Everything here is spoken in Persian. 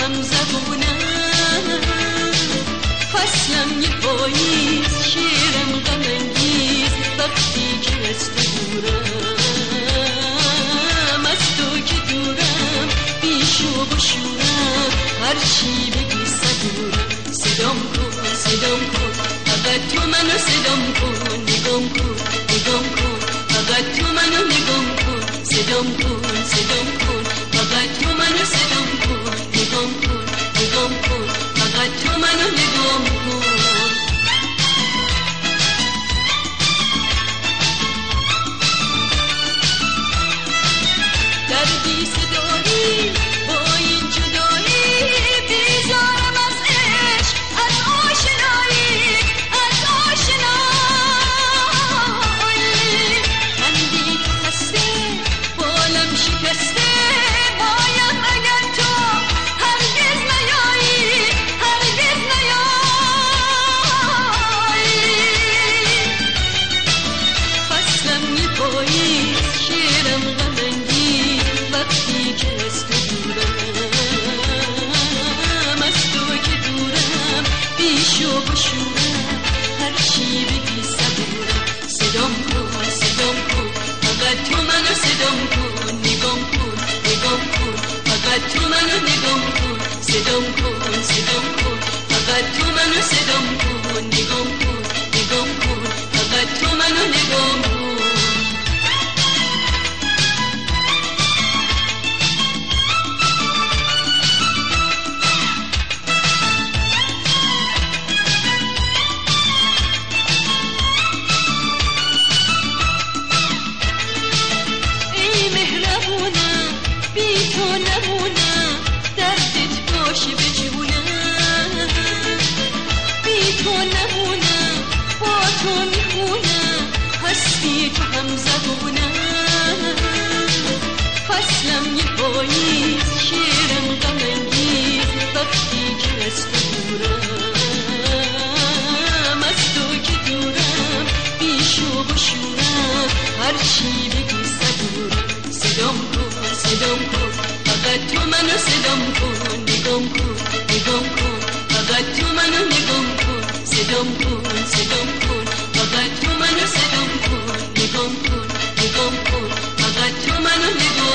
هم زبونم، فصلم یه پاییز، شعرم غم انگیز، وقتی که از تو دورم، از تو که دورم، بیشوق و شورم، هر چی بگی صبورم. صدام کن صدام کن، فقط تو منو صدام کن، نگام کن نگام کن، فقط تو منو نگام کن. صدام کن صدام کن، فقط تو منو صدام کن، نگام کن نگام کن، فقط تو منو نگام کن. دردی صدایی با این جدایی، بیزارم از عشق، از آشنایی، از آشنایی. خندی تو خسته، بالم شکسته، بایم اگر تو هرگز نیایی، هرگز نیایی. فصلم یه پاییز، شعرم غم انگیز، وقتی که از تو دورم، از تو که دورم، بیشوق و شورم، هر چی بگی صبورم. صدام کن صدام کن، فقط تو منو صدام کن، نگام کن نگام کن، فقط تو منو نگام کن. صدام کن صدام کن، فقط تو منو صدام کن، نگام کن نگام کن، فقط تو منو نگام کن. بی تو نمونم، دردت باشه بجونم، بی تو نمونم، با تو میخونم، هستی تو هم زبونم. فصلم یه پاییز، شعرم غم انگیز، وقتی که از تو دورم، از تو که دورم، بیشوق و شورم، هر چی بگی صبورم. صدام کن صدام کن، فقط تو منو صدام کن، نگام کن نگام کن، فقط تو منو نگام کن. صدام کن صدام کن، فقط تو منو صدام کن، نگام کن نگام کن، فقط تو منو نگام کن.